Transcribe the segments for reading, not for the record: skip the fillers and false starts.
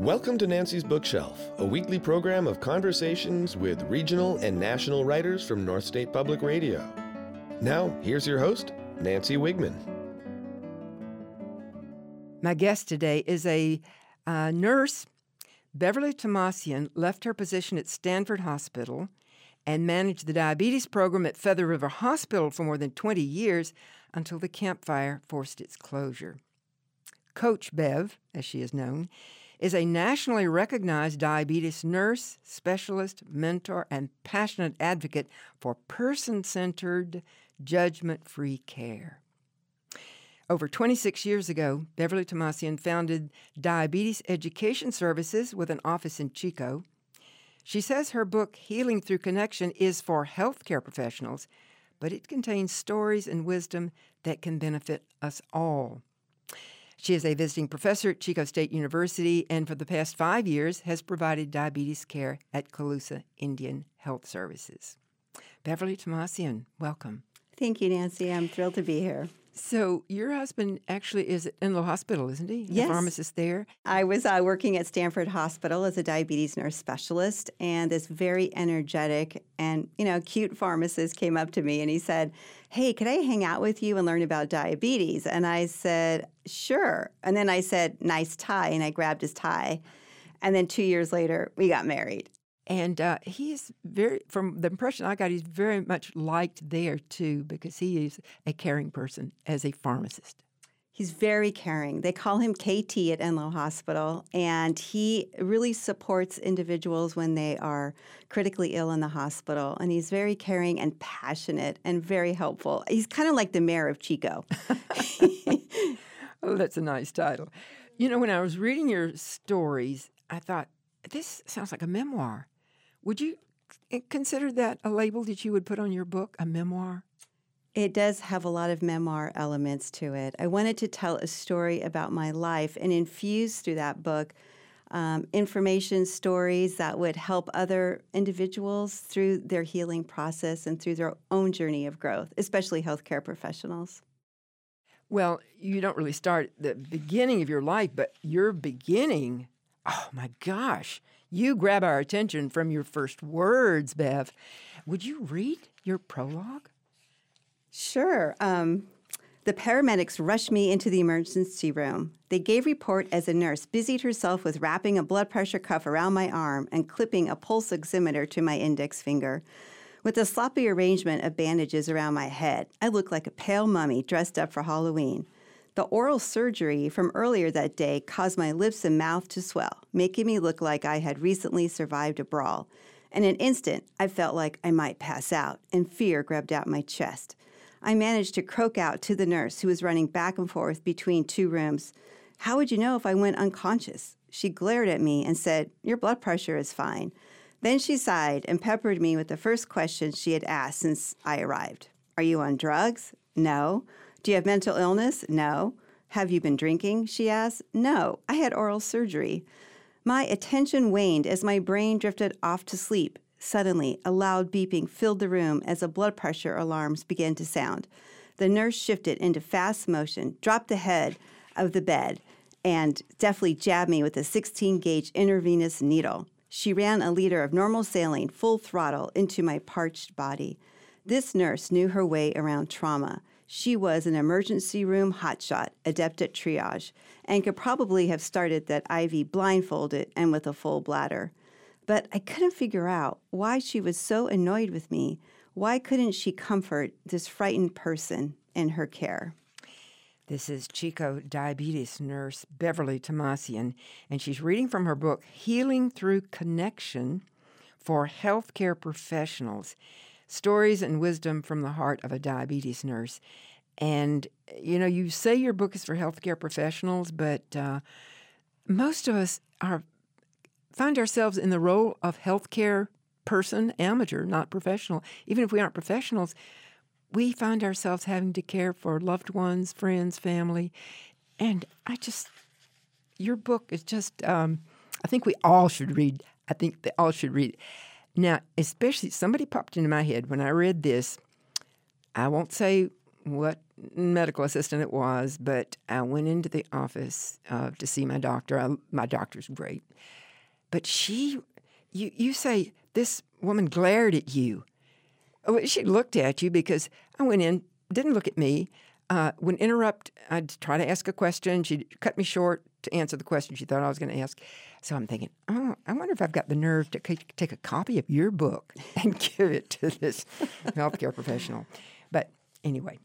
Welcome to Nancy's Bookshelf, a weekly program of conversations with regional and national writers from North State Public Radio. Now, here's your host, Nancy Wigman. My guest today is a nurse. Beverly Tomasian left her position at Stanford Hospital and managed the diabetes program at Feather River Hospital for more than 20 years until the Camp Fire forced its closure. Coach Bev, as she is known, is a nationally recognized diabetes nurse, specialist, mentor, and passionate advocate for person-centered, judgment-free care. Over 26 years ago, Beverly Tomasian founded Diabetes Education Services with an office in Chico. She says her book, Healing Through Connection, is for healthcare professionals, but it contains stories and wisdom that can benefit us all. She is a visiting professor at Chico State University and for the past 5 years has provided diabetes care at Colusa Indian Health Services. Beverly Tomasian, welcome. Thank you, Nancy. I'm thrilled to be here. So your husband actually is at Enloe Hospital, isn't he? Yes. The pharmacist there? I was working at Stanford Hospital as a diabetes nurse specialist, and this very energetic and, cute pharmacist came up to me and he said, "Hey, could I hang out with you and learn about diabetes?" And I said, "Sure." And then I said, "Nice tie," and I grabbed his tie. And then 2 years later, we got married. And he is from the impression I got, he's very much liked there, too, because he is a caring person as a pharmacist. He's very caring. They call him KT at Enloe Hospital, and he really supports individuals when they are critically ill in the hospital. And he's very caring and passionate and very helpful. He's kind of like the mayor of Chico. Oh, that's a nice title. When I was reading your stories, I thought, this sounds like a memoir. Would you consider that a label that you would put on your book, a memoir? It does have a lot of memoir elements to it. I wanted to tell a story about my life and infuse through that book information, stories that would help other individuals through their healing process and through their own journey of growth, especially healthcare professionals. Well, you don't really start at the beginning of your life, but your beginning, oh my gosh, you grab our attention from your first words, Bev. Would you read your prologue? Sure. The paramedics rushed me into the emergency room. They gave report as a nurse busied herself with wrapping a blood pressure cuff around my arm and clipping a pulse oximeter to my index finger. With a sloppy arrangement of bandages around my head, I looked like a pale mummy dressed up for Halloween. The oral surgery from earlier that day caused my lips and mouth to swell, making me look like I had recently survived a brawl. In an instant, I felt like I might pass out, and fear grabbed out my chest. I managed to croak out to the nurse who was running back and forth between two rooms, "How would you know if I went unconscious?" She glared at me and said, "Your blood pressure is fine." Then she sighed and peppered me with the first question she had asked since I arrived. "Are you on drugs?" "No." "Do you have mental illness?" "No." "Have you been drinking?" she asked. "No, I had oral surgery." My attention waned as my brain drifted off to sleep. Suddenly, a loud beeping filled the room as the blood pressure alarms began to sound. The nurse shifted into fast motion, dropped the head of the bed, and deftly jabbed me with a 16-gauge intravenous needle. She ran a liter of normal saline full throttle into my parched body. This nurse knew her way around trauma. She was an emergency room hotshot, adept at triage, and could probably have started that IV blindfolded and with a full bladder. But I couldn't figure out why she was so annoyed with me. Why couldn't she comfort this frightened person in her care? This is Chico diabetes nurse Beverly Tomasian, and she's reading from her book, Healing Through Connection for Healthcare Professionals, Stories and Wisdom from the Heart of a Diabetes Nurse. And, you say your book is for healthcare professionals, but most of us find ourselves in the role of healthcare person, amateur, not professional. Even if we aren't professionals, we find ourselves having to care for loved ones, friends, family. And your book is just, I think we all should read. I think they all should read it. Now, especially, somebody popped into my head when I read this. I won't say what medical assistant it was, but I went into the office to see my doctor. My doctor's great. But you say this woman glared at you. Oh, she looked at you because I went in, didn't look at me. When interrupt, I'd try to ask a question. She'd cut me short to answer the question she thought I was going to ask. So I'm thinking, oh, I wonder if I've got the nerve to take a copy of your book and give it to this healthcare professional. But anyway,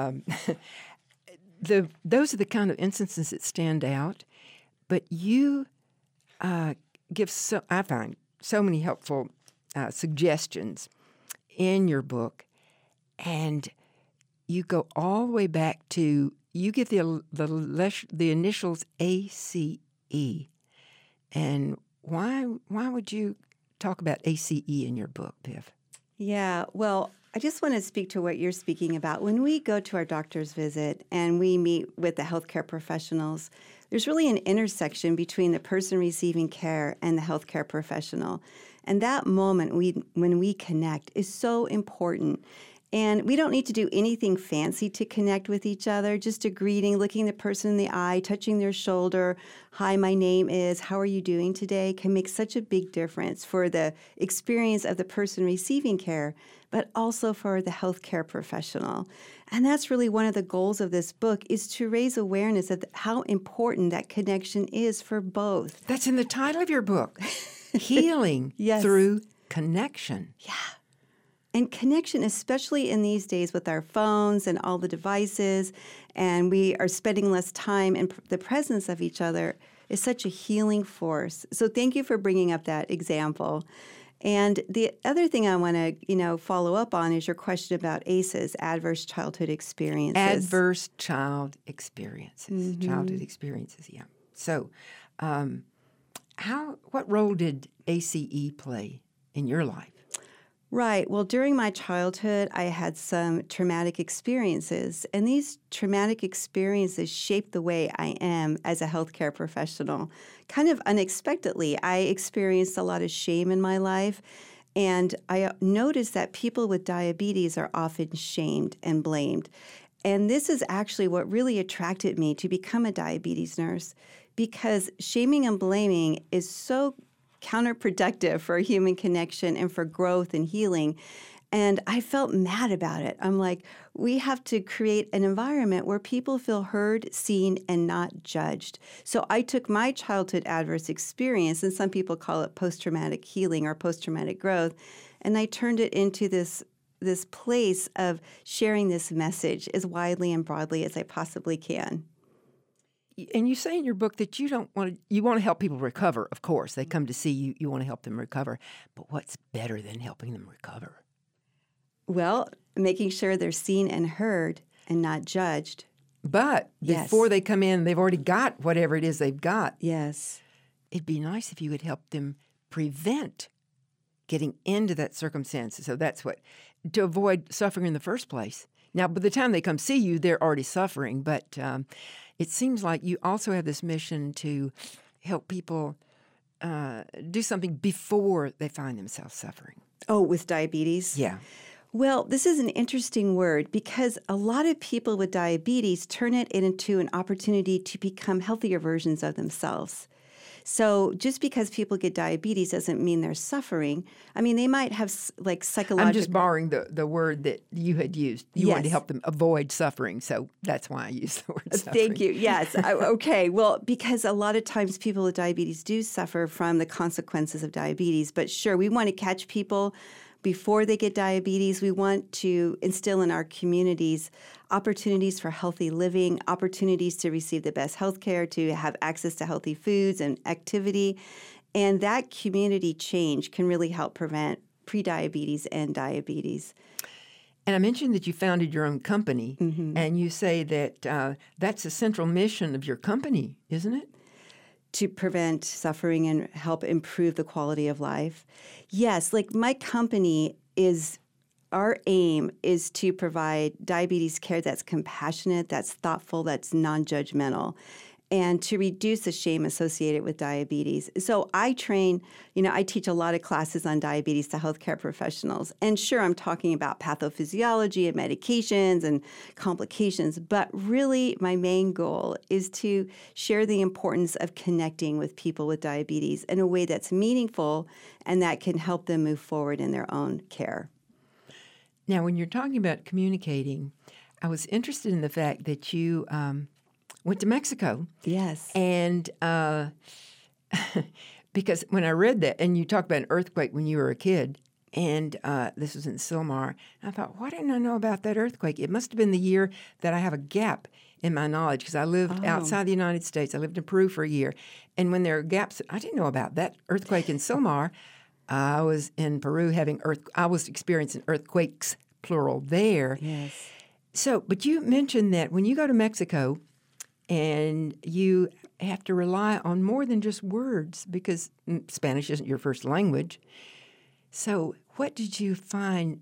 those are the kind of instances that stand out. But you give, I find, so many helpful suggestions in your book, and you go all the way back to, you give the initials ACE. And why would you talk about ACE in your book, Viv? Yeah, well, I just want to speak to what you're speaking about. When we go to our doctor's visit and we meet with the healthcare professionals, there's really an intersection between the person receiving care and the healthcare professional. And that moment when we connect is so important. And we don't need to do anything fancy to connect with each other. Just a greeting, looking the person in the eye, touching their shoulder. Hi, my name is, how are you doing today? Can make such a big difference for the experience of the person receiving care, but also for the healthcare professional. And that's really one of the goals of this book, is to raise awareness of how important that connection is for both. That's in the title of your book. Healing through connection. Yeah. And connection, especially in these days with our phones and all the devices, and we are spending less time in the presence of each other, is such a healing force. So thank you for bringing up that example. And the other thing I want to, follow up on is your question about ACEs, adverse childhood experiences. Adverse child experiences. Mm-hmm. Childhood experiences, yeah. So what role did ACE play in your life? Right. Well, during my childhood, I had some traumatic experiences, and these traumatic experiences shaped the way I am as a healthcare professional. Kind of unexpectedly, I experienced a lot of shame in my life, and I noticed that people with diabetes are often shamed and blamed. And this is actually what really attracted me to become a diabetes nurse, because shaming and blaming is so counterproductive for human connection and for growth and healing. And I felt mad about it. I'm like, we have to create an environment where people feel heard, seen, and not judged. So I took my childhood adverse experience, and some people call it post-traumatic healing or post-traumatic growth, and I turned it into this place of sharing this message as widely and broadly as I possibly can. And you say in your book that you want to help people recover, of course. They come to see you, you want to help them recover. But what's better than helping them recover? Well, making sure they're seen and heard and not judged. But before they come in, they've already got whatever it is they've got. Yes. It'd be nice if you would help them prevent getting into that circumstance. So that's to avoid suffering in the first place. Now, by the time they come see you, they're already suffering, but it seems like you also have this mission to help people do something before they find themselves suffering. Oh, with diabetes? Yeah. Well, this is an interesting word because a lot of people with diabetes turn it into an opportunity to become healthier versions of themselves. So just because people get diabetes doesn't mean they're suffering. I mean, they might have psychological... I'm just borrowing the word that you had used. You wanted to help them avoid suffering, so that's why I used the word suffering. Thank you. Yes. Okay. Well, because a lot of times people with diabetes do suffer from the consequences of diabetes. But sure, we want to catch people before they get diabetes. We want to instill in our communities opportunities for healthy living, opportunities to receive the best health care, to have access to healthy foods and activity. And that community change can really help prevent prediabetes and diabetes. And I mentioned that you founded your own company, and you say that that's a central mission of your company, isn't it? To prevent suffering and help improve the quality of life. Yes, my company our aim is to provide diabetes care that's compassionate, that's thoughtful, that's non-judgmental. and to reduce the shame associated with diabetes. So I train, I teach a lot of classes on diabetes to healthcare professionals. And sure, I'm talking about pathophysiology and medications and complications, but really my main goal is to share the importance of connecting with people with diabetes in a way that's meaningful and that can help them move forward in their own care. Now, when you're talking about communicating, I was interested in the fact that you went to Mexico. Yes. And because when I read that, and you talked about an earthquake when you were a kid, and this was in Sylmar, and I thought, why didn't I know about that earthquake? It must have been the year that I have a gap in my knowledge, because I lived outside the United States. I lived in Peru for a year. And when there are gaps, I didn't know about that earthquake in Sylmar. I was in Peru I was experiencing earthquakes, plural, there. Yes. So, but you mentioned that when you go to Mexico and you have to rely on more than just words because Spanish isn't your first language. So, what did you find?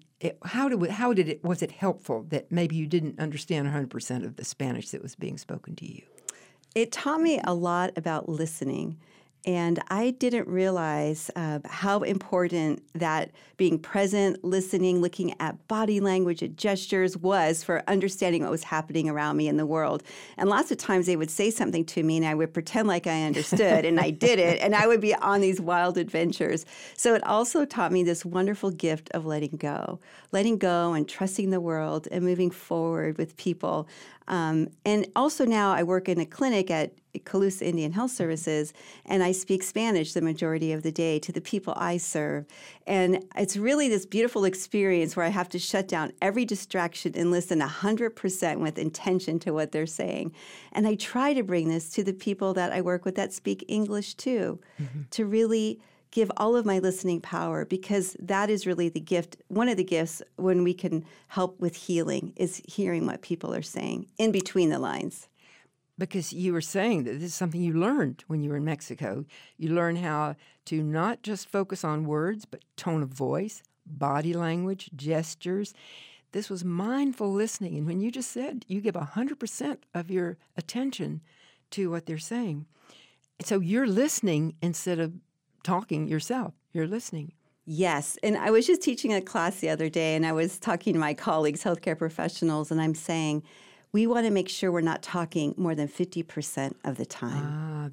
Was it helpful that maybe you didn't understand 100% of the Spanish that was being spoken to you? It taught me a lot about listening. And I didn't realize how important that being present, listening, looking at body language and gestures was for understanding what was happening around me in the world. And lots of times they would say something to me and I would pretend like I understood and I didn't. And I would be on these wild adventures. So it also taught me this wonderful gift of letting go and trusting the world and moving forward with people. And also now I work in a clinic at Calusa Indian Health Services, and I speak Spanish the majority of the day to the people I serve. And it's really this beautiful experience where I have to shut down every distraction and listen 100% with intention to what they're saying. And I try to bring this to the people that I work with that speak English too, to really give all of my listening power, because that is really the gift. One of the gifts when we can help with healing is hearing what people are saying in between the lines. Because you were saying that this is something you learned when you were in Mexico. You learned how to not just focus on words, but tone of voice, body language, gestures. This was mindful listening. And when you just said you give 100% of your attention to what they're saying. So you're listening instead of talking yourself. You're listening. Yes. And I was just teaching a class the other day, and I was talking to my colleagues, healthcare professionals, and I'm saying, we want to make sure we're not talking more than 50% of the time.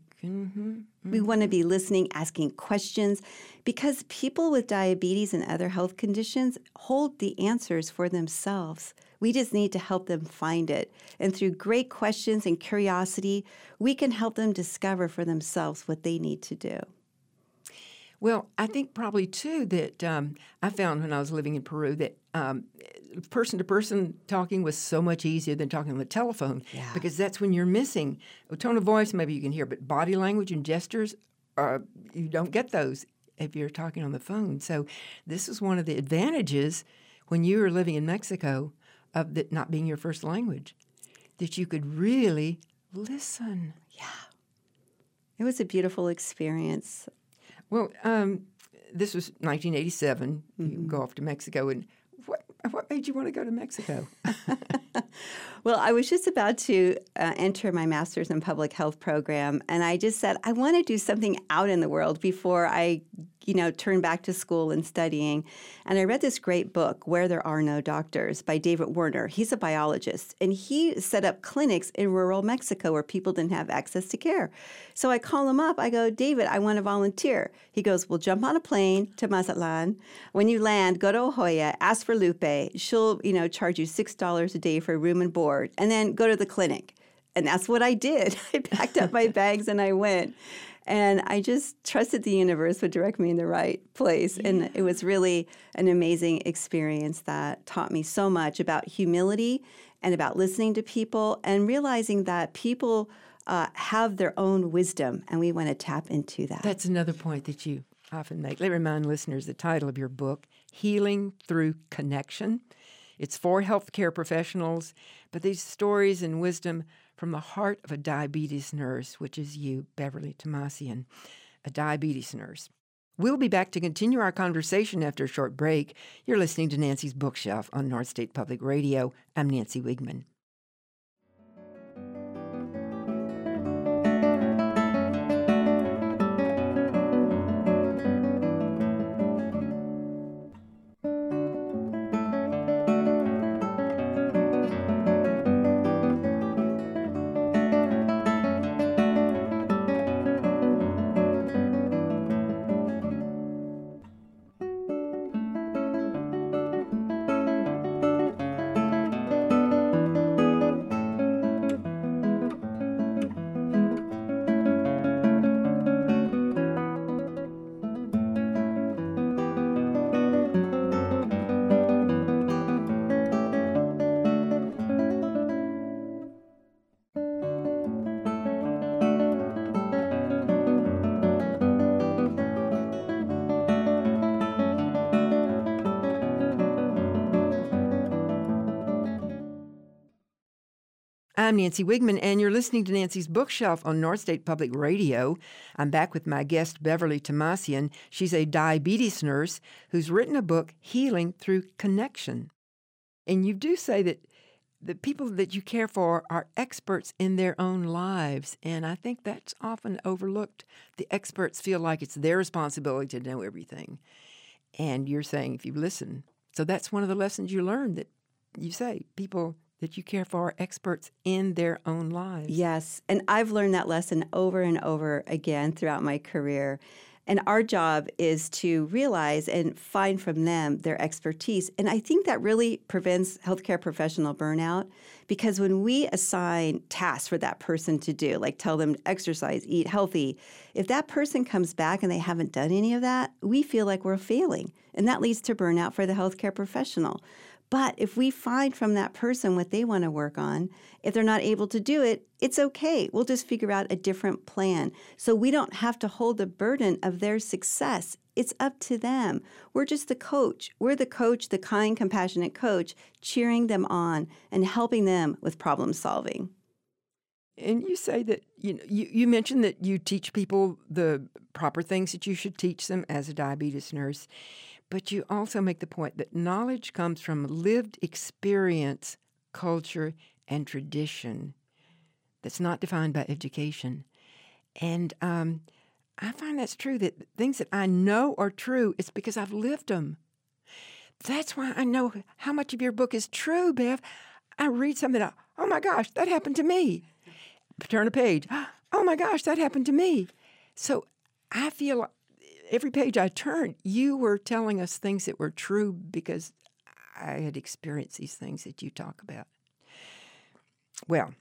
We want to be listening, asking questions, because people with diabetes and other health conditions hold the answers for themselves. We just need to help them find it. And through great questions and curiosity, we can help them discover for themselves what they need to do. Well, I think probably, too, that I found when I was living in Peru that person-to-person talking was so much easier than talking on the telephone, because that's when you're missing a tone of voice. Maybe you can hear, but body language and gestures, you don't get those if you're talking on the phone. So this is one of the advantages when you were living in Mexico of that not being your first language, that you could really listen. Yeah. It was a beautiful experience. Well, this was 1987. You go off to Mexico, and what made you want to go to Mexico? Well, I was just about to enter my master's in public health program, and I just said, I want to do something out in the world before I, turn back to school and studying. And I read this great book, Where There Are No Doctors, by David Werner. He's a biologist, and he set up clinics in rural Mexico where people didn't have access to care. So I call him up. I go, David, I want to volunteer. He goes, well, jump on a plane to Mazatlan. When you land, go to Ojoya, ask for Lupe. She'll, charge you $6 a day for room and board, and then go to the clinic. And that's what I did. I packed up my bags and I went. And I just trusted the universe would direct me in the right place. Yeah. And it was really an amazing experience that taught me so much about humility and about listening to people and realizing that people have their own wisdom, and we want to tap into that. That's another point that you often make. Let me remind listeners the title of your book, Healing Through Connection. It's for healthcare professionals, but these stories and wisdom from the heart of a diabetes nurse, which is you, Beverly Tomassian, a diabetes nurse. We'll be back to continue our conversation after a short break. You're listening to Nancy's Bookshelf on North State Public Radio. I'm Nancy Wiegman. I'm Nancy Wigman, and you're listening to Nancy's Bookshelf on North State Public Radio. I'm back with my guest, Beverly Tomassian. She's a diabetes nurse who's written a book, Healing Through Connection. And you do say that the people that you care for are experts in their own lives, and I think that's often overlooked. The experts feel like it's their responsibility to know everything. And you're saying if you listen. So that's one of the lessons you learn, that you say people that you care for are experts in their own lives. Yes, and I've learned that lesson over and over again throughout my career. And our job is to realize and find from them their expertise. And I think that really prevents healthcare professional burnout, because when we assign tasks for that person to do, like tell them to exercise, eat healthy, if that person comes back and they haven't done any of that, we feel like we're failing. And that leads to burnout for the healthcare professional. But if we find from that person what they want to work on, if they're not able to do it, it's okay. We'll just figure out a different plan. So we don't have to hold the burden of their success. It's up to them. We're just the coach. We're the coach, the kind, compassionate coach, cheering them on and helping them with problem solving. And you say that, you mentioned that you teach people the proper things that you should teach them as a diabetes nurse. But you also make the point that knowledge comes from lived experience, culture, and tradition that's not defined by education. And I find that's true, that things that I know are true, it's because I've lived them. That's why I know how much of your book is true, Bev. I read something, oh my gosh, that happened to me. Turn a page, oh my gosh, that happened to me. So I feel every page I turned, you were telling us things that were true because I had experienced these things that you talk about. Well,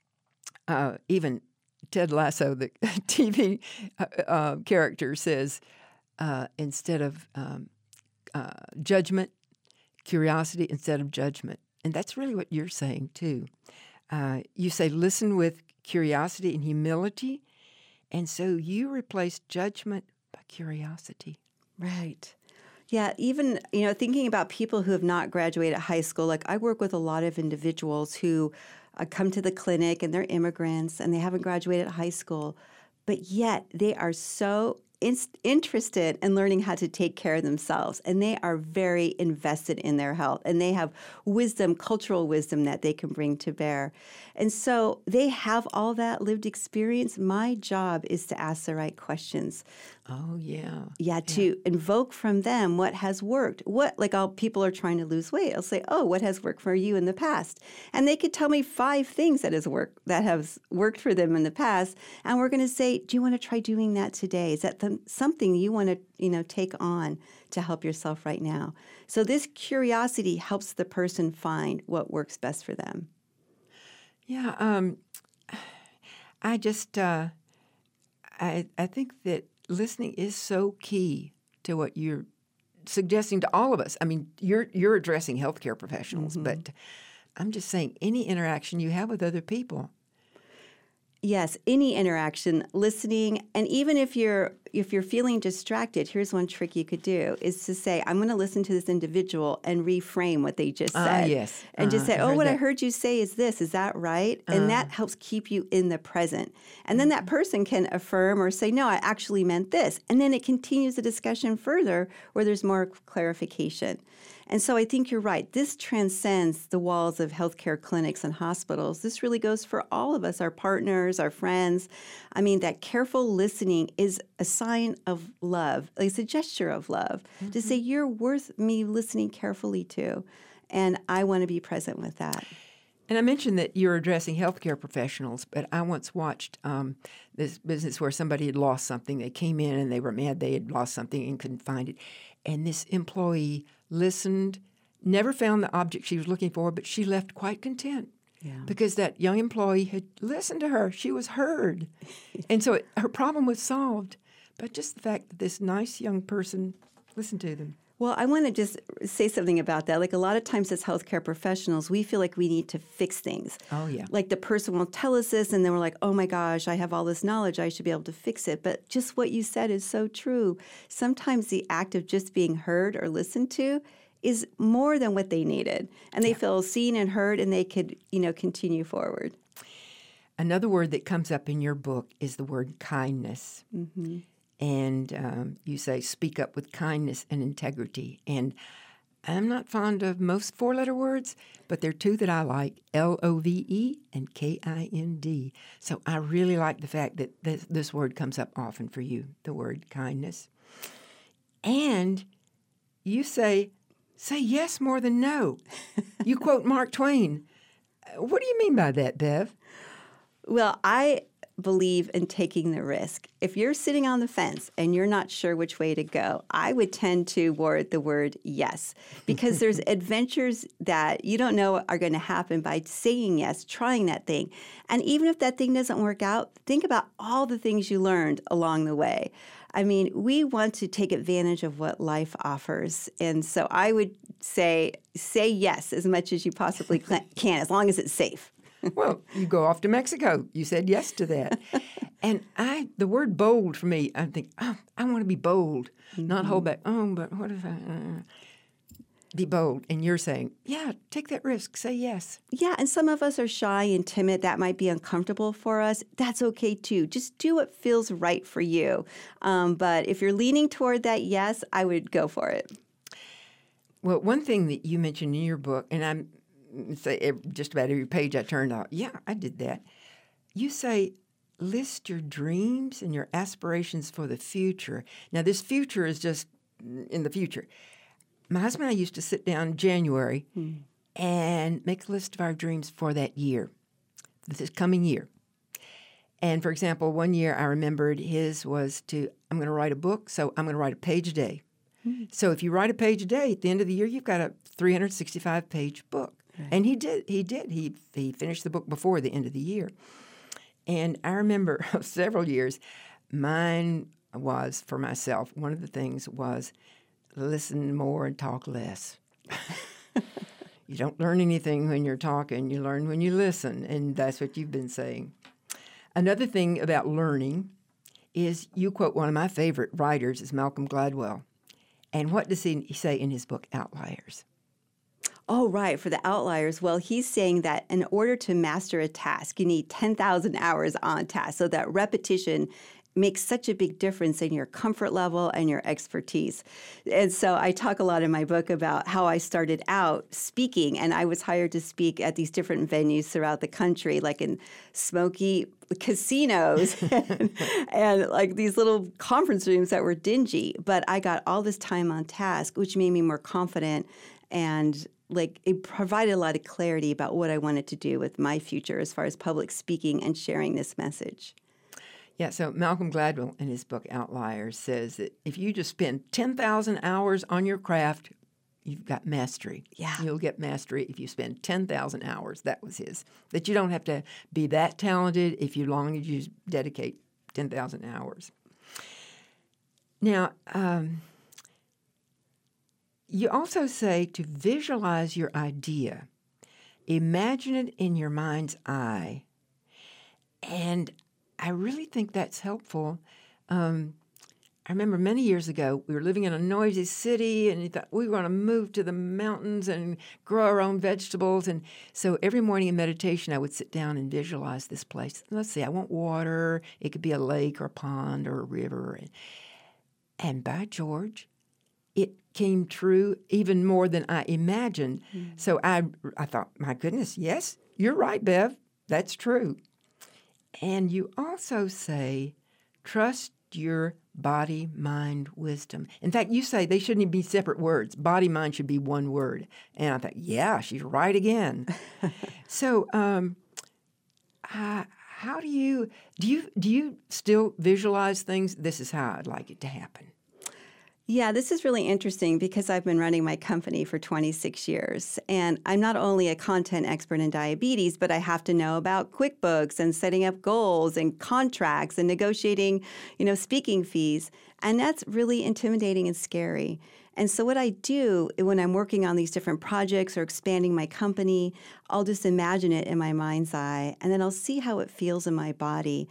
even Ted Lasso, the TV character, says instead of judgment, curiosity instead of judgment. And that's really what you're saying, too. You say listen with curiosity and humility, and so you replace judgment by curiosity. Right. Yeah, even, thinking about people who have not graduated high school, like I work with a lot of individuals who come to the clinic and they're immigrants and they haven't graduated high school, but yet they are so interested in learning how to take care of themselves, and they are very invested in their health, and they have wisdom, cultural wisdom that they can bring to bear. And so they have all that lived experience. My job is to ask the right questions. Oh, yeah. Yeah, to invoke from them what has worked. People are trying to lose weight. I'll say, oh, what has worked for you in the past? And they could tell me 5 things that has worked for them in the past. And we're going to say, do you want to try doing that today? Is that something you want to, take on to help yourself right now? So this curiosity helps the person find what works best for them. Yeah, I just, I think that listening is so key to what you're suggesting to all of us. I mean, you're addressing healthcare professionals, but I'm just saying any interaction you have with other people. Yes, any interaction, listening, and even if you're feeling distracted, here's one trick you could do is to say, I'm going to listen to this individual and reframe what they just said. Yes. And just say, I heard you say is this, is that right? And that helps keep you in the present. And then that person can affirm or say, no, I actually meant this. And then it continues the discussion further where there's more clarification. And so I think you're right. This transcends the walls of healthcare clinics and hospitals. This really goes for all of us, our partners, our friends. I mean, that careful listening is a sign of love. It's a gesture of love to say, you're worth me listening carefully to, and I want to be present with that. And I mentioned that you're addressing healthcare professionals, but I once watched this business where somebody had lost something. They came in and they were mad they had lost something and couldn't find it. And this employee listened, never found the object she was looking for, but she left quite content because that young employee had listened to her. She was heard. And so her problem was solved. But just the fact that this nice young person listened to them. Well, I want to just say something about that. Like a lot of times as healthcare professionals, we feel like we need to fix things. Oh, yeah. Like the person will tell us this, and then we're like, oh my gosh, I have all this knowledge. I should be able to fix it. But just what you said is so true. Sometimes the act of just being heard or listened to is more than what they needed. And they feel seen and heard, and they could, continue forward. Another word that comes up in your book is the word kindness. And you say, speak up with kindness and integrity. And I'm not fond of most four-letter words, but there are two that I like, Love and Kind. So I really like the fact that this word comes up often for you, the word kindness. And you say yes more than no. You quote Mark Twain. What do you mean by that, Bev? Well, I believe in taking the risk. If you're sitting on the fence and you're not sure which way to go, I would tend toward the word yes, because there's adventures that you don't know are going to happen by saying yes, trying that thing. And even if that thing doesn't work out, think about all the things you learned along the way. I mean, we want to take advantage of what life offers. And so I would say yes as much as you possibly can, as long as it's safe. Well, you go off to Mexico. You said yes to that. And the word bold for me, I think, I want to be bold, not hold back. Oh, but what if I be bold? And you're saying, yeah, take that risk. Say yes. Yeah, and some of us are shy and timid. That might be uncomfortable for us. That's okay, too. Just do what feels right for you. But if you're leaning toward that yes, I would go for it. Well, one thing that you mentioned in your book, and say just about every page I turned out, yeah, I did that. You say, list your dreams and your aspirations for the future. Now, this future is just in the future. My husband and I used to sit down in January and make a list of our dreams for that year, this coming year. And, for example, one year I remembered his was I'm going to write a book, so I'm going to write a page a day. So if you write a page a day, at the end of the year, you've got a 365-page book. Right. And he did. He finished the book before the end of the year. And I remember several years, mine was, for myself, one of the things was listen more and talk less. You don't learn anything when you're talking. You learn when you listen, and that's what you've been saying. Another thing about learning is you quote one of my favorite writers is Malcolm Gladwell. And what does he say in his book, Outliers? Oh, right. For the outliers, well, he's saying that in order to master a task, you need 10,000 hours on task. So that repetition makes such a big difference in your comfort level and your expertise. And so I talk a lot in my book about how I started out speaking, and I was hired to speak at these different venues throughout the country, like in smoky casinos and like these little conference rooms that were dingy. But I got all this time on task, which made me more confident, and like it provided a lot of clarity about what I wanted to do with my future as far as public speaking and sharing this message. Yeah, so Malcolm Gladwell in his book Outliers says that if you just spend 10,000 hours on your craft, you've got mastery. Yeah. You'll get mastery if you spend 10,000 hours. That was his. That you don't have to be that talented if you long as you dedicate 10,000 hours. Now, you also say to visualize your idea. Imagine it in your mind's eye. And I really think that's helpful. I remember many years ago, we were living in a noisy city, and we thought we were going to move to the mountains and grow our own vegetables. And so every morning in meditation, I would sit down and visualize this place. Let's see, I want water. It could be a lake or a pond or a river. And by George, it came true even more than I imagined. So I thought, my goodness, yes, you're right, Bev. That's true. And you also say, trust your body, mind, wisdom. In fact, you say they shouldn't even be separate words. Body, mind should be one word. And I thought, yeah, she's right again. So how do you still visualize things? This is how I'd like it to happen. Yeah, this is really interesting because I've been running my company for 26 years. And I'm not only a content expert in diabetes, but I have to know about QuickBooks and setting up goals and contracts and negotiating, speaking fees. And that's really intimidating and scary. And so what I do when I'm working on these different projects or expanding my company, I'll just imagine it in my mind's eye, and then I'll see how it feels in my body.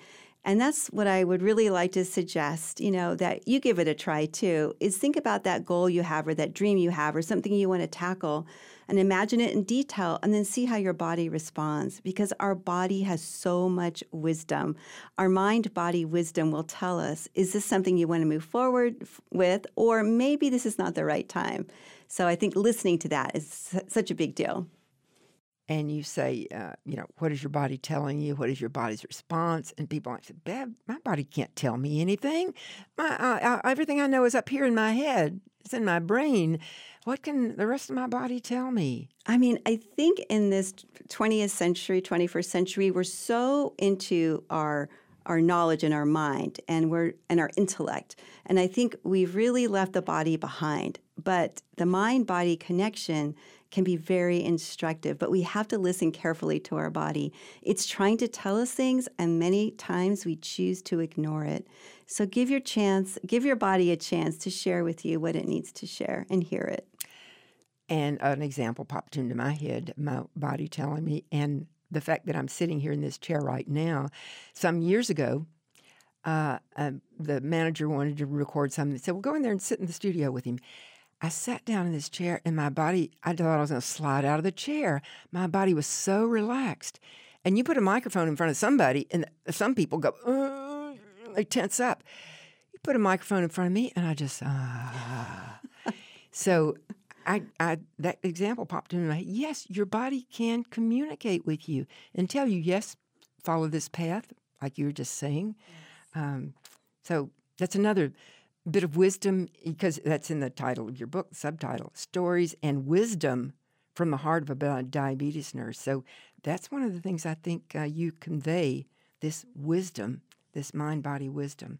And that's what I would really like to suggest, that you give it a try too, is think about that goal you have or that dream you have or something you want to tackle and imagine it in detail and then see how your body responds, because our body has so much wisdom. Our mind-body wisdom will tell us, is this something you want to move forward with, or maybe this is not the right time? So I think listening to that is such a big deal. And you say, what is your body telling you? What is your body's response? And people say, Bev, my body can't tell me anything. Everything I know is up here in my head. It's in my brain. What can the rest of my body tell me? I mean, I think in this 20th century, 21st century, we're so into our knowledge and our mind and our intellect. And I think we've really left the body behind. But the mind-body connection can be very instructive, but we have to listen carefully to our body. It's trying to tell us things, and many times we choose to ignore it. So give your body a chance to share with you what it needs to share and hear it. And an example popped into my head, my body telling me, and the fact that I'm sitting here in this chair right now. Some years ago, the manager wanted to record something. He said, well, go in there and sit in the studio with him. I sat down in this chair, and my body, I thought I was going to slide out of the chair. My body was so relaxed. And you put a microphone in front of somebody, and some people go, they tense up. You put a microphone in front of me, and I just, So that example popped into my head. Yes, your body can communicate with you and tell you, yes, follow this path, like you were just saying. So that's another bit of wisdom, because that's in the title of your book, subtitle, Stories and Wisdom from the Heart of a Diabetes Nurse. So that's one of the things I think you convey, this wisdom, this mind-body wisdom.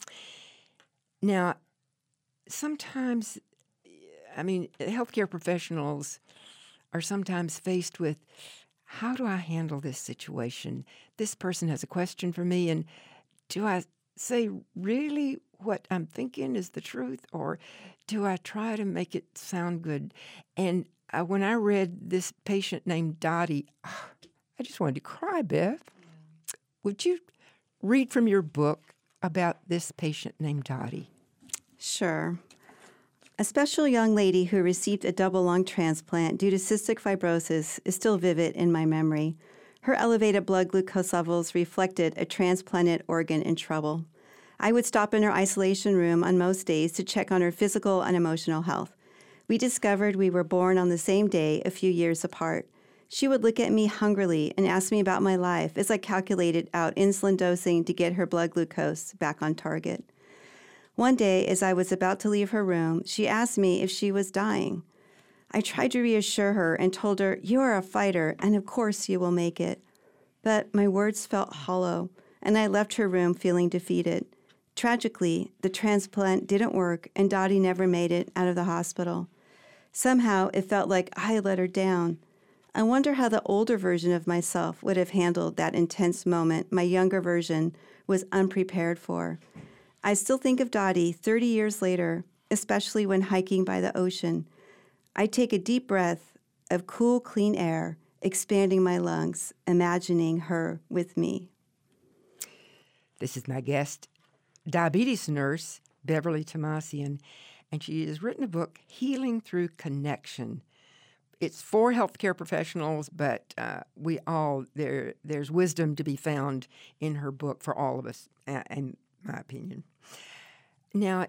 Now, sometimes, healthcare professionals are sometimes faced with, how do I handle this situation? This person has a question for me, and do I say really what I'm thinking is the truth, or do I try to make it sound good? And when I read this patient named Dottie, I just wanted to cry, Beth. Yeah. Would you read from your book about this patient named Dottie? Sure. A special young lady who received a double lung transplant due to cystic fibrosis is still vivid in my memory. Her elevated blood glucose levels reflected a transplanted organ in trouble. I would stop in her isolation room on most days to check on her physical and emotional health. We discovered we were born on the same day, a few years apart. She would look at me hungrily and ask me about my life as I calculated out insulin dosing to get her blood glucose back on target. One day, as I was about to leave her room, she asked me if she was dying. I tried to reassure her and told her, "You are a fighter, and of course you will make it." But my words felt hollow, and I left her room feeling defeated. Tragically, the transplant didn't work, and Dottie never made it out of the hospital. Somehow, it felt like I let her down. I wonder how the older version of myself would have handled that intense moment my younger version was unprepared for. I still think of Dottie 30 years later, especially when hiking by the ocean. I take a deep breath of cool, clean air, expanding my lungs, imagining her with me. This is my guest, diabetes nurse Beverly Tomassian, and she has written a book, Healing Through Connection. It's for healthcare professionals, but there's wisdom to be found in her book for all of us, in my opinion. Now,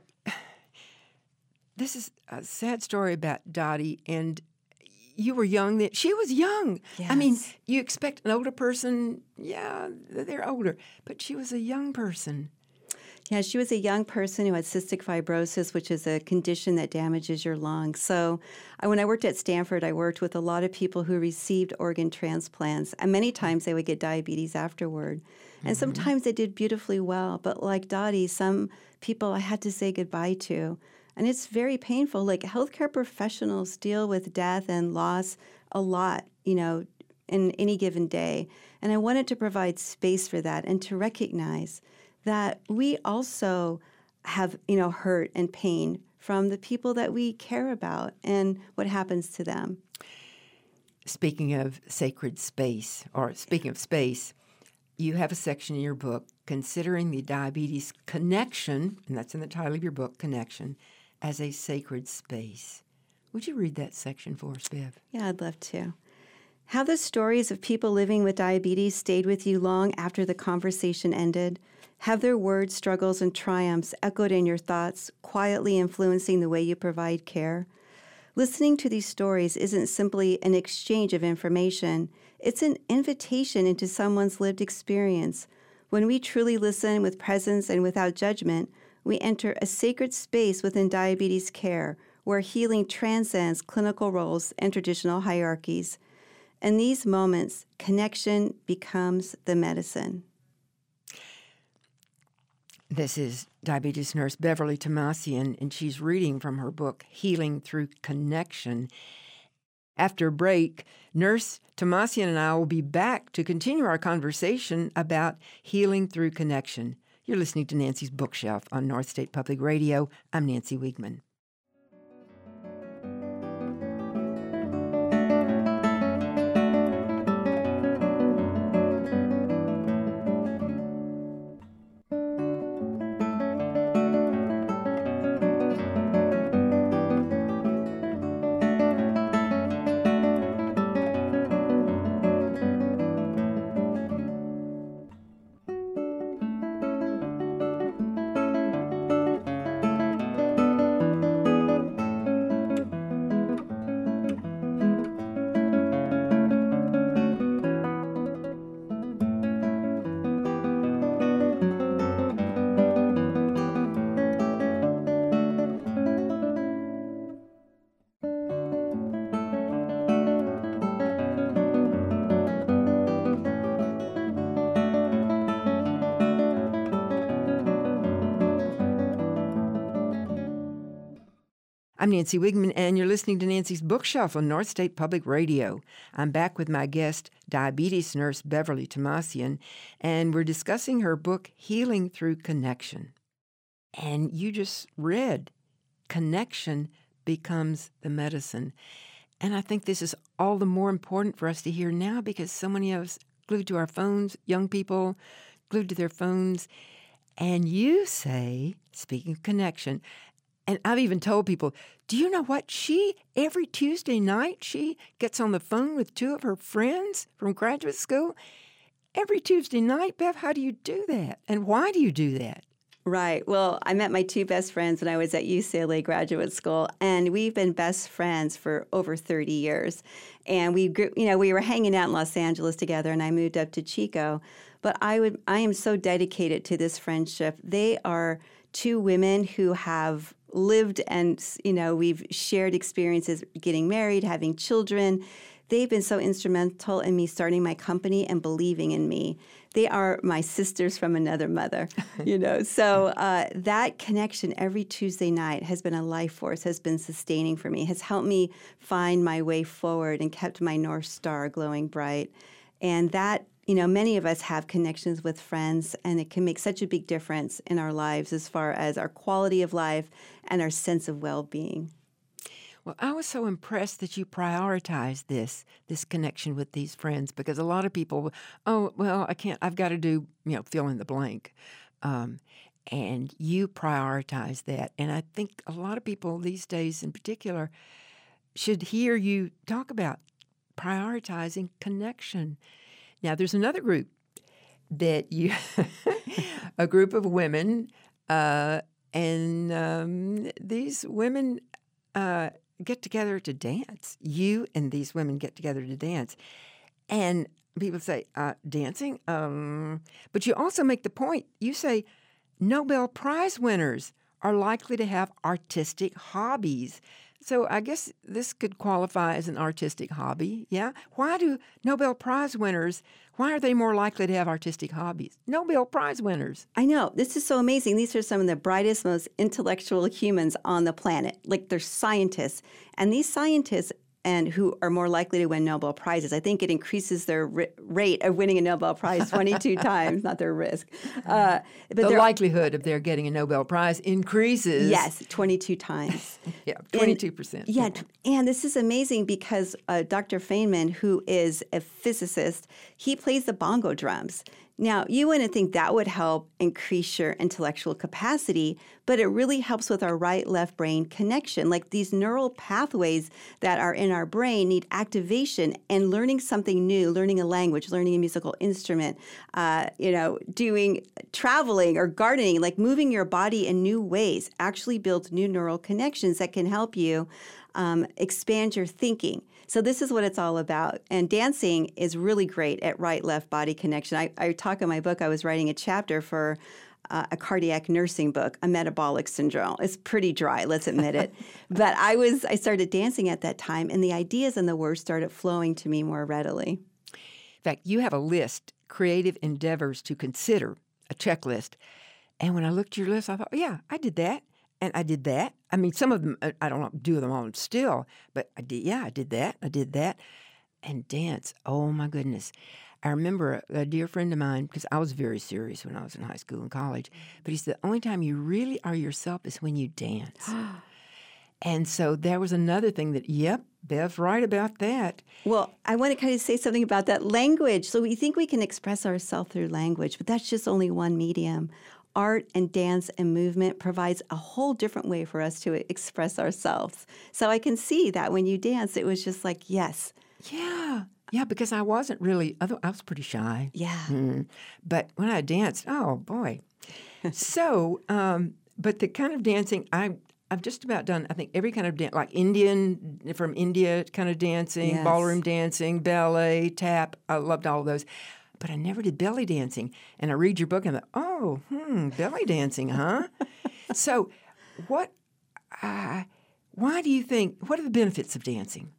this is a sad story about Dottie, and you were young then. She was young. Yes. I mean, you expect an older person, yeah, they're older, but she was a young person. Yeah, she was a young person who had cystic fibrosis, which is a condition that damages your lungs. So when I worked at Stanford, I worked with a lot of people who received organ transplants, and many times they would get diabetes afterward. And sometimes they did beautifully well, but like Dottie, some people I had to say goodbye to. And it's very painful. Like, healthcare professionals deal with death and loss a lot, in any given day. And I wanted to provide space for that and to recognize that we also have, hurt and pain from the people that we care about and what happens to them. Speaking of sacred space, or speaking of space, you have a section in your book, Considering the Diabetes Connection, and that's in the title of your book, Connection, as a Sacred Space. Would you read that section for us, Bev? Yeah, I'd love to. Have the stories of people living with diabetes stayed with you long after the conversation ended? Have their words, struggles, and triumphs echoed in your thoughts, quietly influencing the way you provide care? Listening to these stories isn't simply an exchange of information. It's an invitation into someone's lived experience. When we truly listen with presence and without judgment, we enter a sacred space within diabetes care where healing transcends clinical roles and traditional hierarchies. In these moments, connection becomes the medicine. This is diabetes nurse Beverly Tomassian, and she's reading from her book, Healing Through Connection. After a break, Nurse Tomassian and I will be back to continue our conversation about healing through connection. You're listening to Nancy's Bookshelf on North State Public Radio. I'm Nancy Wiegman. I'm Nancy Wiegman, and you're listening to Nancy's Bookshelf on North State Public Radio. I'm back with my guest, diabetes nurse Beverly Tomassian, and we're discussing her book, Healing Through Connection. And you just read, connection becomes the medicine. And I think this is all the more important for us to hear now because so many of us glued to our phones, young people glued to their phones. And you say, speaking of connection, and I've even told people, do you know what? Every Tuesday night, she gets on the phone with two of her friends from graduate school. Every Tuesday night, Bev, how do you do that? And why do you do that? Right. Well, I met my two best friends when I was at UCLA graduate school, and we've been best friends for over 30 years. And we were hanging out in Los Angeles together, and I moved up to Chico. But I am so dedicated to this friendship. They are two women who have lived and, we've shared experiences getting married, having children. They've been so instrumental in me starting my company and believing in me. They are my sisters from another mother, So that connection every Tuesday night has been a life force, has been sustaining for me, has helped me find my way forward and kept my North Star glowing bright. And that, many of us have connections with friends, and it can make such a big difference in our lives as far as our quality of life and our sense of well-being. Well, I was so impressed that you prioritized this connection with these friends, because a lot of people, I can't, I've got to do, fill in the blank. And you prioritize that. And I think a lot of people these days in particular should hear you talk about prioritizing connection. Now, there's another group that a group of women, and these women get together to dance. You and these women get together to dance. And people say, dancing? But you also make the point, you say Nobel Prize winners are likely to have artistic hobbies. So I guess this could qualify as an artistic hobby, yeah? Why do Nobel Prize winners, why are they more likely to have artistic hobbies? Nobel Prize winners. I know. This is so amazing. These are some of the brightest, most intellectual humans on the planet. Like, they're scientists. And these scientists and who are more likely to win Nobel Prizes, I think it increases their rate of winning a Nobel Prize 22 times, not their risk. But the likelihood of their getting a Nobel Prize increases. Yes, 22 times. Yeah, 22%. Yeah, and this is amazing because Dr. Feynman, who is a physicist, he plays the bongo drums. Now, you wouldn't think that would help increase your intellectual capacity, but it really helps with our right-left brain connection. Like these neural pathways that are in our brain need activation, and learning something new, learning a language, learning a musical instrument, doing traveling or gardening, like moving your body in new ways actually builds new neural connections that can help you expand your thinking. So this is what it's all about. And dancing is really great at right-left body connection. I talk in my book, I was writing a chapter for a cardiac nursing book, a metabolic syndrome. It's pretty dry, let's admit it. But I started dancing at that time, and the ideas and the words started flowing to me more readily. In fact, you have a list, creative endeavors to consider, a checklist. And when I looked at your list, I thought, yeah, I did that. And I did that. I mean, some of them, I don't do them all still, but I did that. And dance, oh my goodness. I remember a dear friend of mine, because I was very serious when I was in high school and college, but he said, the only time you really are yourself is when you dance. And so there was another thing that, yep, Bev's right about that. Well, I want to kind of say something about that language. So we think we can express ourselves through language, but that's just only one medium. Art and dance and movement provides a whole different way for us to express ourselves. So I can see that when you dance, it was just like, yes. Yeah, because I wasn't really, I was pretty shy. Yeah. But when I danced, oh boy. So, but the kind of dancing, I've just about done, I think, every kind of dance, like from India kind of dancing, Yes. ballroom dancing, ballet, tap. I loved all of those. But I never did belly dancing. And I read your book and I thought, belly dancing, huh? So why do you think, what are the benefits of dancing?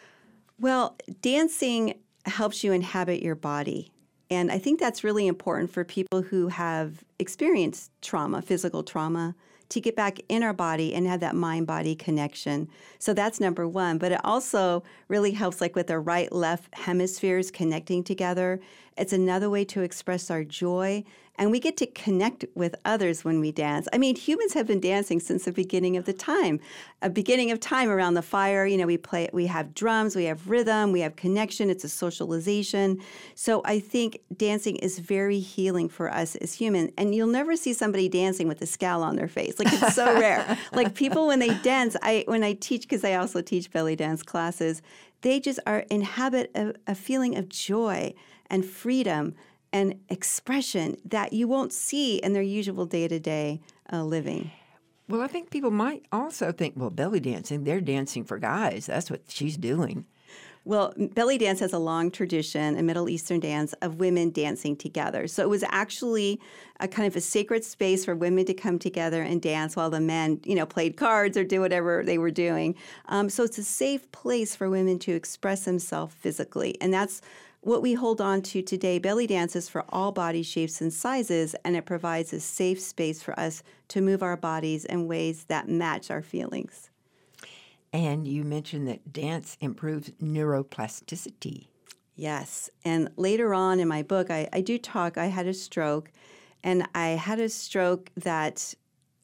Well, dancing helps you inhabit your body. And I think that's really important for people who have experienced trauma, physical trauma, to get back in our body and have that mind-body connection. So that's number one. But it also really helps like with the right-left hemispheres connecting together. It's another way to express our joy. And we get to connect with others when we dance. I mean, humans have been dancing since the beginning of time. Around the fire, we have drums, we have rhythm, we have connection. It's a socialization. So I think dancing is very healing for us as humans. And you'll never see somebody dancing with a scowl on their face. Like, it's so rare. Like, people, when they dance, when I teach, because I also teach belly dance classes, they just inhabit a feeling of joy and freedom and expression that you won't see in their usual day-to-day living. Well, I think people might also think, well, belly dancing, they're dancing for guys. That's what she's doing. Well, belly dance has a long tradition, a Middle Eastern dance, of women dancing together. So it was actually a kind of a sacred space for women to come together and dance while the men, played cards or did whatever they were doing. So it's a safe place for women to express themselves physically. And that's what we hold on to today. Belly dance is for all body shapes and sizes, and it provides a safe space for us to move our bodies in ways that match our feelings. And you mentioned that dance improves neuroplasticity. Yes. And later on in my book, I do talk, I had a stroke, and I had a stroke that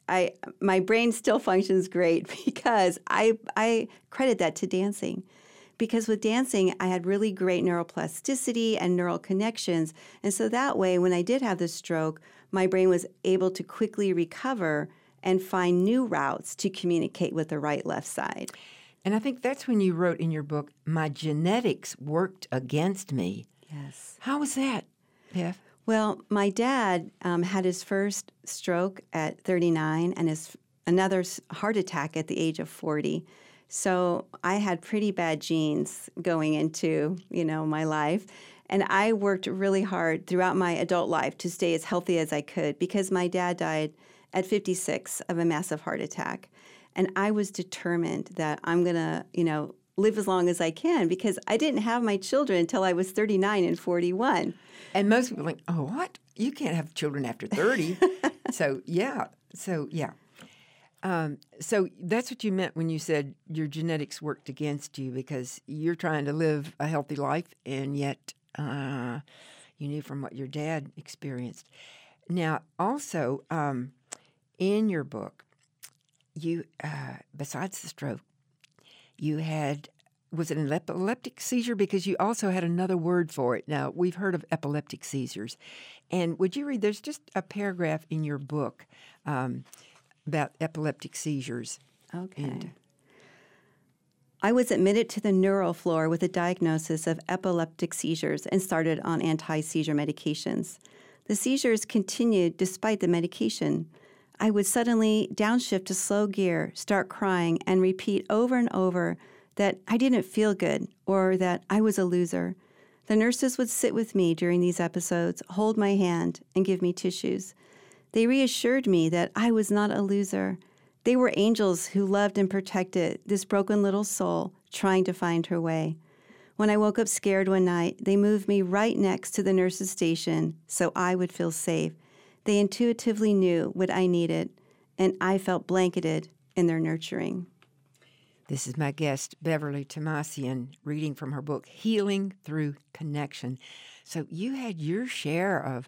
my brain still functions great because I credit that to dancing. Because with dancing, I had really great neuroplasticity and neural connections. And so that way, when I did have the stroke, my brain was able to quickly recover and find new routes to communicate with the right-left side. And I think that's when you wrote in your book, my genetics worked against me. Yes. How was that, Bev? Well, my dad had his first stroke at 39 and another heart attack at the age of 40. So I had pretty bad genes going into, my life. And I worked really hard throughout my adult life to stay as healthy as I could because my dad died at 56 of a massive heart attack. And I was determined that I'm going to, live as long as I can because I didn't have my children until I was 39 and 41. And most people are like, oh, what? You can't have children after 30. So that's what you meant when you said your genetics worked against you because you're trying to live a healthy life, and yet you knew from what your dad experienced. Now, also, in your book, you, besides the stroke, you had was it an epileptic seizure? Because you also had another word for it. Now, we've heard of epileptic seizures. And would you read, there's just a paragraph in your book about epileptic seizures. Okay. I was admitted to the neuro floor with a diagnosis of epileptic seizures and started on anti-seizure medications. The seizures continued despite the medication. I would suddenly downshift to slow gear, start crying, and repeat over and over that I didn't feel good or that I was a loser. The nurses would sit with me during these episodes, hold my hand, and give me tissues. They reassured me that I was not a loser. They were angels who loved and protected this broken little soul trying to find her way. When I woke up scared one night, they moved me right next to the nurse's station so I would feel safe. They intuitively knew what I needed, and I felt blanketed in their nurturing. This is my guest, Beverly Tomassian, reading from her book, Healing Through Connection. So you had your share of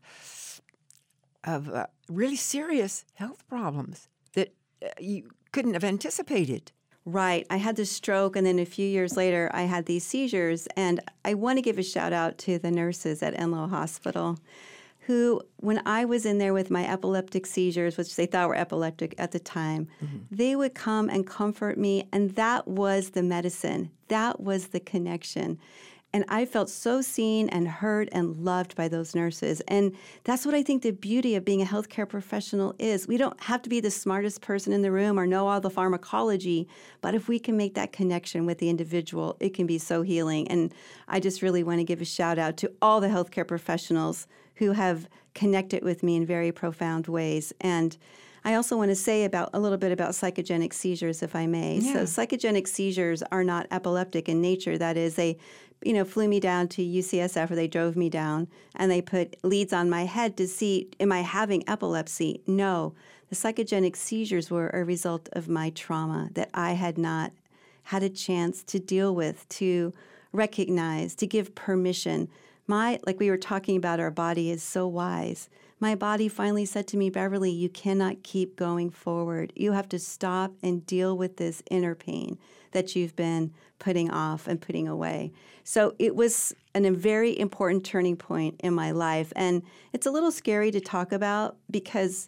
really serious health problems that you couldn't have anticipated. Right. I had the stroke, and then a few years later, I had these seizures. And I want to give a shout out to the nurses at Enloe Hospital, who, when I was in there with my epileptic seizures, which they thought were epileptic at the time, they would come and comfort me, and that was the medicine. That was the connection. And I felt so seen and heard and loved by those nurses. And that's what I think the beauty of being a healthcare professional is. We don't have to be the smartest person in the room or know all the pharmacology, but if we can make that connection with the individual, it can be so healing. And I just really want to give a shout out to all the healthcare professionals who have connected with me in very profound ways. And I also want to say a little bit about psychogenic seizures, if I may. Yeah. So psychogenic seizures are not epileptic in nature. That is, they flew me down to UCSF, or they drove me down, and they put leads on my head to see, am I having epilepsy? No. The psychogenic seizures were a result of my trauma that I had not had a chance to deal with, to recognize, to give permission. Like we were talking about, our body is so wise. My body finally said to me, Beverly, you cannot keep going forward. You have to stop and deal with this inner pain that you've been putting off and putting away. So it was a very important turning point in my life. And it's a little scary to talk about because,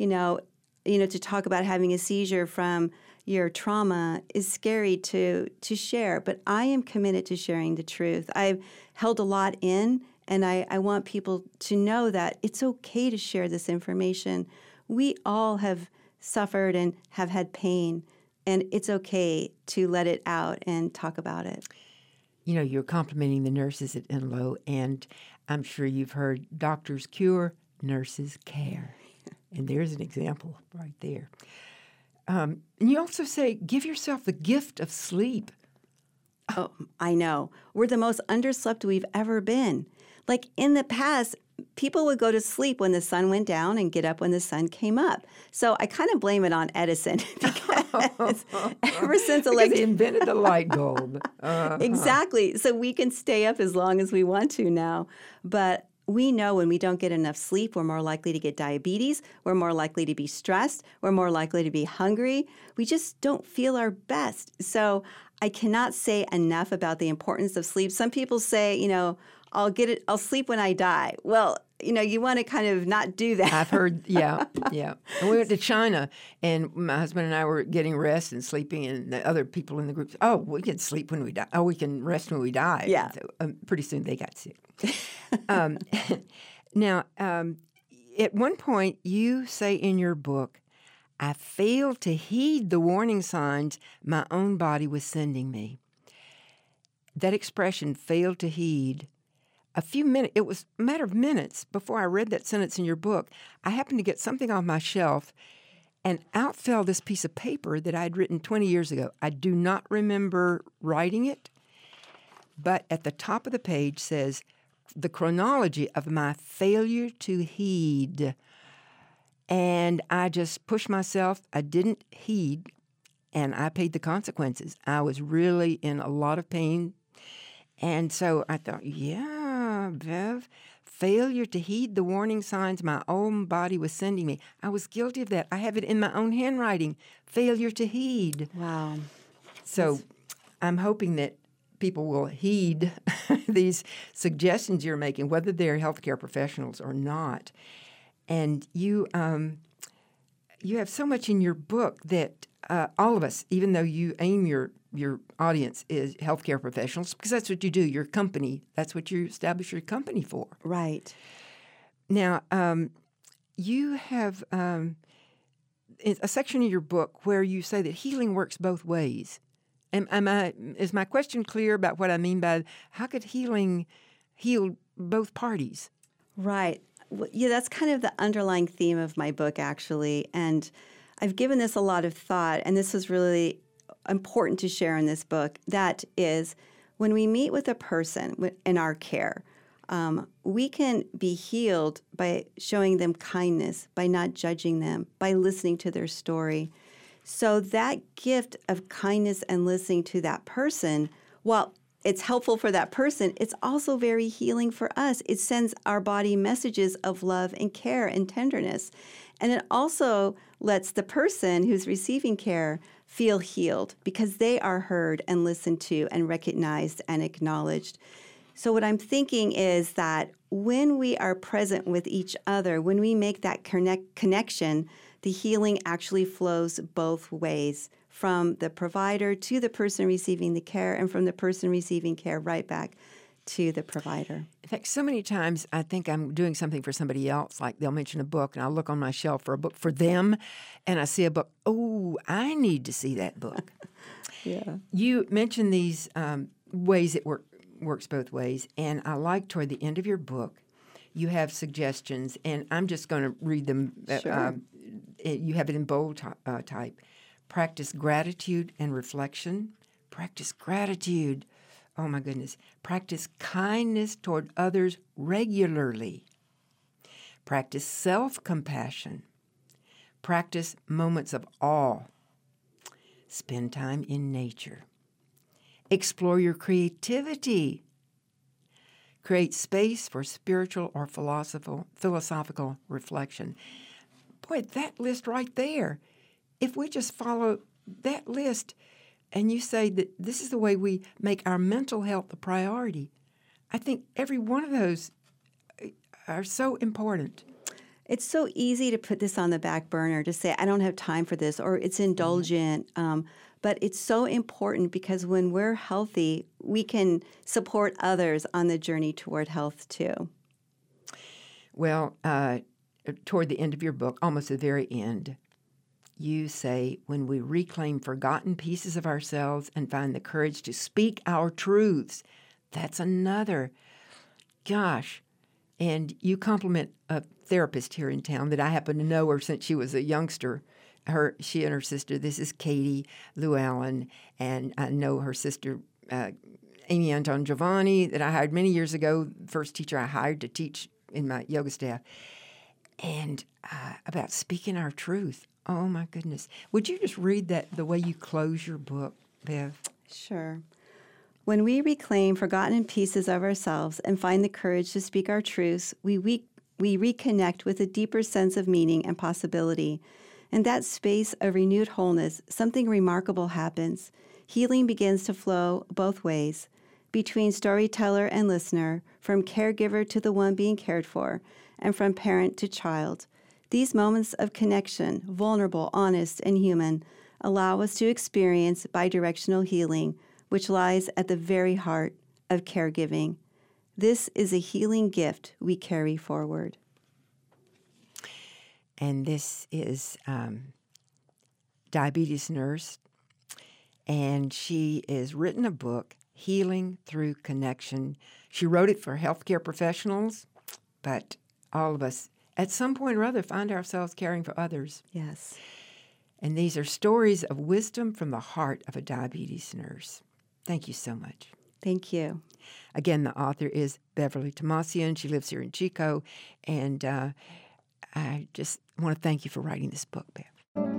to talk about having a seizure from your trauma is scary to share. But I am committed to sharing the truth. I've held a lot in, and I want people to know that it's okay to share this information. We all have suffered and have had pain, and it's okay to let it out and talk about it. You're complimenting the nurses at Enloe, and I'm sure you've heard doctors cure, nurses care. And there's an example right there. And you also say, give yourself the gift of sleep. Oh, I know. We're the most underslept we've ever been. Like in the past, people would go to sleep when the sun went down and get up when the sun came up. So I kind of blame it on Edison because ever since he invented the light bulb. Exactly. So we can stay up as long as we want to now. But we know when we don't get enough sleep, we're more likely to get diabetes, we're more likely to be stressed, we're more likely to be hungry. We just don't feel our best. So I cannot say enough about the importance of sleep. Some people say, I'll sleep when I die. Well, you want to kind of not do that. I've heard, yeah. And we went to China, and my husband and I were getting rest and sleeping, and the other people in the group, we can sleep when we die. Oh, we can rest when we die. Yeah. So, pretty soon they got sick. Now, at one point, you say in your book, I failed to heed the warning signs my own body was sending me. That expression, failed to heed, it was a matter of minutes before I read that sentence in your book. I happened to get something off my shelf, and out fell this piece of paper that I'd written 20 years ago. I do not remember writing it, but at the top of the page says, the chronology of my failure to heed. And I just pushed myself. I didn't heed, and I paid the consequences. I was really in a lot of pain. And so I thought, yeah, Bev, failure to heed the warning signs my own body was sending me. I was guilty of that. I have it in my own handwriting, failure to heed. Wow. So I'm hoping that people will heed these suggestions you're making, whether they're healthcare professionals or not. And you have so much in your book that all of us, even though you aim your audience is healthcare professionals, because that's what you do, your company, that's what you establish your company for. Right. Now, you have a section in your book where you say that healing works both ways. Is my question clear about what I mean by how could healing heal both parties? Right. Well, yeah, that's kind of the underlying theme of my book, actually. And I've given this a lot of thought, and this is really important to share in this book. That is, when we meet with a person in our care, we can be healed by showing them kindness, by not judging them, by listening to their story. So that gift of kindness and listening to that person, while it's helpful for that person, it's also very healing for us. It sends our body messages of love and care and tenderness. And it also lets the person who's receiving care feel healed because they are heard and listened to and recognized and acknowledged. So what I'm thinking is that when we are present with each other, when we make that connection, the healing actually flows both ways, from the provider to the person receiving the care, and from the person receiving care right back to the provider. In fact, so many times I think I'm doing something for somebody else, like they'll mention a book, and I'll look on my shelf for a book for them, and I see a book, oh, I need to see that book. Yeah. You mentioned these ways it works both ways, and I like toward the end of your book, you have suggestions, and I'm just going to read them. Sure. You have it in bold type. Practice gratitude and reflection. Practice gratitude. Oh, my goodness. Practice kindness toward others regularly. Practice self-compassion. Practice moments of awe. Spend time in nature. Explore your creativity. Create space for spiritual or philosophical reflection. Boy, that list right there, if we just follow that list and you say that this is the way we make our mental health a priority, I think every one of those are so important. It's so easy to put this on the back burner, to say, I don't have time for this, or it's indulgent. But it's so important because when we're healthy, we can support others on the journey toward health too. Well, toward the end of your book, almost the very end, you say, when we reclaim forgotten pieces of ourselves and find the courage to speak our truths, that's another. Gosh. And you compliment a therapist here in town that I happen to know her since she was a youngster. She and her sister, this is Katie Llewellyn, and I know her sister, Amy Anton Giovanni, that I hired many years ago, first teacher I hired to teach in my yoga staff, and about speaking our truth. Oh, my goodness. Would you just read that the way you close your book, Bev? Sure. When we reclaim forgotten pieces of ourselves and find the courage to speak our truths, we reconnect with a deeper sense of meaning and possibility. In that space of renewed wholeness, something remarkable happens. Healing begins to flow both ways, between storyteller and listener, from caregiver to the one being cared for, and from parent to child. These moments of connection, vulnerable, honest, and human, allow us to experience bidirectional healing, which lies at the very heart of caregiving. This is a healing gift we carry forward. And this is diabetes nurse, and she has written a book, Healing Through Connection. She wrote it for healthcare professionals, but all of us, at some point or other, find ourselves caring for others. Yes. And these are stories of wisdom from the heart of a diabetes nurse. Thank you so much. Thank you. Again, the author is Beverly Tomassian. She lives here in Chico, and I just want to thank you for writing this book, Bev.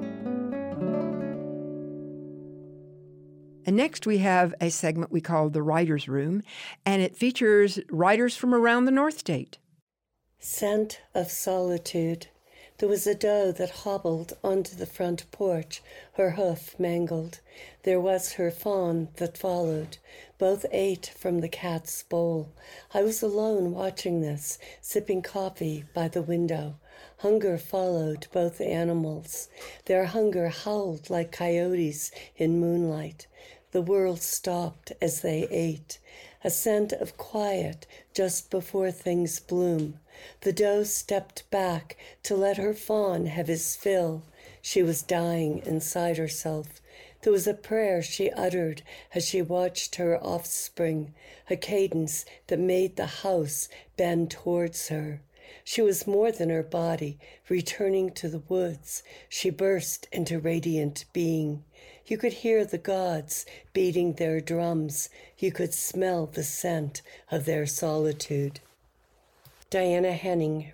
And next we have a segment we call The Writer's Room, and it features writers from around the North State. Scent of Solitude There was a doe that hobbled onto the front porch, her hoof mangled. There was her fawn that followed. Both ate from the cat's bowl. I was alone watching this, sipping coffee by the window. Hunger followed both animals. Their hunger howled like coyotes in moonlight. The world stopped as they ate. A scent of quiet just before things bloom. The doe stepped back to let her fawn have his fill. She was dying inside herself. There was a prayer she uttered as she watched her offspring, a cadence that made the house bend towards her. She was more than her body, returning to the woods. She burst into radiant being. You could hear the gods beating their drums. You could smell the scent of their solitude. Diana Henning.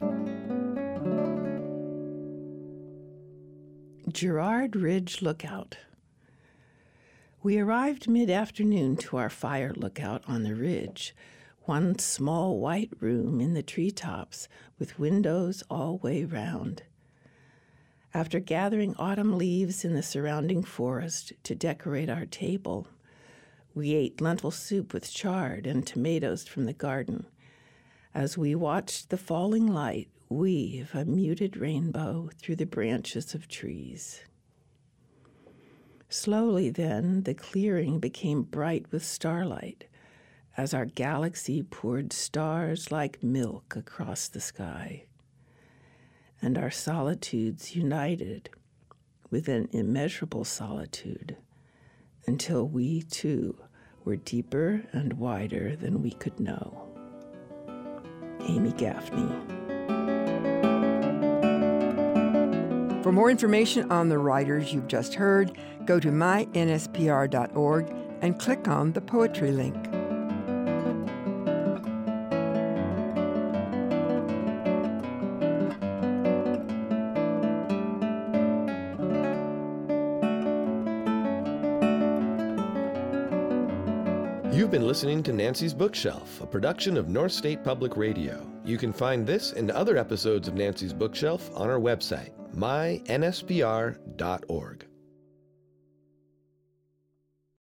Girard Ridge Lookout. We arrived mid-afternoon to our fire lookout on the ridge, one small white room in the treetops with windows all way round. After gathering autumn leaves in the surrounding forest to decorate our table, we ate lentil soup with chard and tomatoes from the garden as we watched the falling light weave a muted rainbow through the branches of trees. Slowly then, the clearing became bright with starlight as our galaxy poured stars like milk across the sky, and our solitudes united with an immeasurable solitude until we, too, were deeper and wider than we could know. Amy Gaffney. For more information on the writers you've just heard, go to mynspr.org and click on the poetry link. You've been listening to Nancy's Bookshelf, a production of North State Public Radio. You can find this and other episodes of Nancy's Bookshelf on our website, mynspr.org.